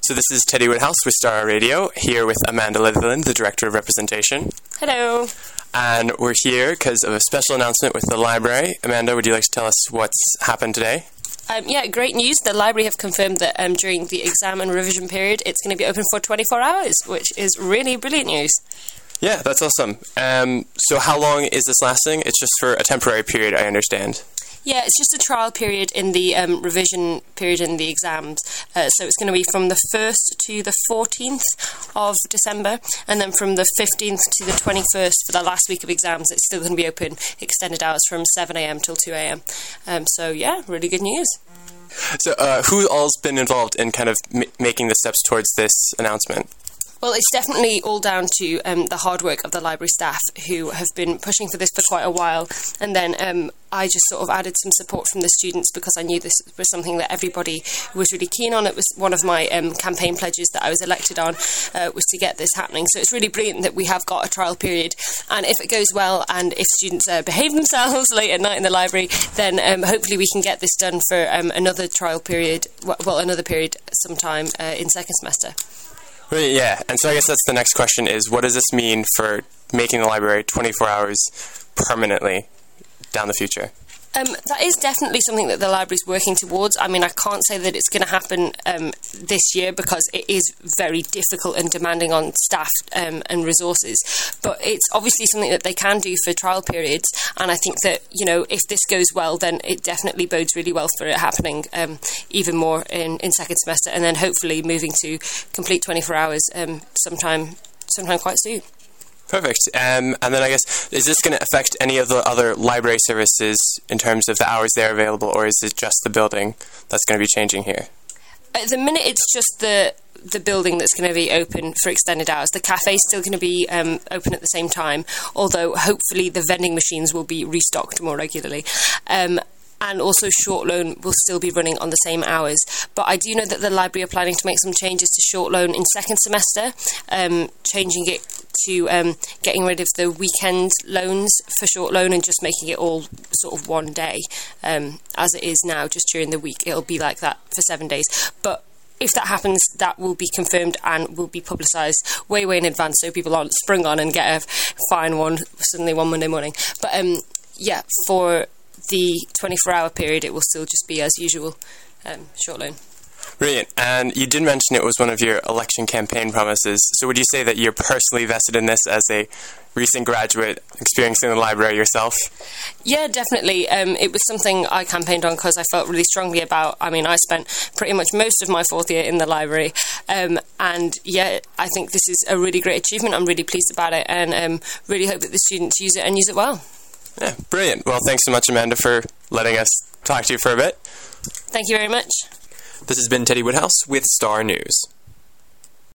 So this is Teddy Woodhouse with Star Radio, here with Amanda Litherland, the Director of Representation. Hello. And we're here because of a special announcement with the library. Amanda, would you like to tell us what's happened today? Yeah, great news. The library have confirmed that during the exam and revision period, it's going to be open for 24 hours, which is really brilliant news. Yeah, that's awesome. So how long is this lasting? It's just for a temporary period, I understand. Yeah, it's just a trial period in the revision period in the exams. So it's going to be from the 1st to the 14th of December, and then from the 15th to the 21st for the last week of exams, it's still going to be open, extended hours from 7 a.m. till 2 a.m. So yeah, really good news. So who all's been involved in kind of making the steps towards this announcement? Well, it's definitely all down to the hard work of the library staff who have been pushing for this for quite a while. And then I just sort of added some support from the students because I knew this was something that everybody was really keen on. It was one of my campaign pledges that I was elected on, was to get this happening. So it's really brilliant that we have got a trial period. And if it goes well and if students behave themselves late at night in the library, then hopefully we can get this done for another trial period, another period sometime in second semester. Right, yeah, and so I guess that's the next question is, what does this mean for making the library 24 hours permanently down the future? That is definitely something that the library's working towards. I mean, I can't say that it's going to happen this year because it is very difficult and demanding on staff and resources. But it's obviously something that they can do for trial periods. And I think that, you know, if this goes well, then it definitely bodes really well for it happening even more in second semester. And then hopefully moving to complete 24 hours sometime quite soon. Perfect. And then I guess, is this going to affect any of the other library services in terms of the hours they're available, or is it just the building that's going to be changing here? At the minute, it's just the building that's going to be open for extended hours. The cafe is still going to be open at the same time, although hopefully the vending machines will be restocked more regularly. And also Short Loan will still be running on the same hours. But I do know that the library are planning to make some changes to Short Loan in second semester, changing it to getting rid of the weekend loans for Short Loan and just making it all sort of one day, as it is now, just during the week. It'll be like that for 7 days. But if that happens, that will be confirmed and will be publicised way in advance so people aren't sprung on and get a fine suddenly one Monday morning. But yeah, for the 24-hour period, it will still just be as usual, Short Loan. Brilliant. And you did mention it was one of your election campaign promises. So would you say that you're personally vested in this as a recent graduate experiencing the library yourself? Yeah, definitely. It was something I campaigned on because I felt really strongly about. I mean, I spent pretty much most of my fourth year in the library. And yeah, I think this is a really great achievement. I'm really pleased about it and really hope that the students use it and use it well. Yeah, brilliant. Well, thanks so much, Amanda, for letting us talk to you for a bit. Thank you very much. This has been Teddy Woodhouse with Star News.